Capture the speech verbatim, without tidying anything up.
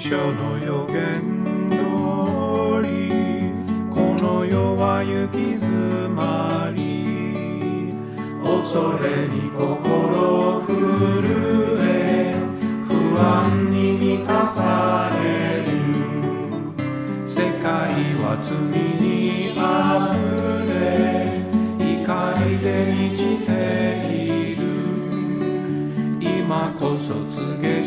書の予言通り、この世は行き詰まり、恐れに心震え、不安に満たされる。世界は罪にあふれ、怒りで満ちている。今こそ告げ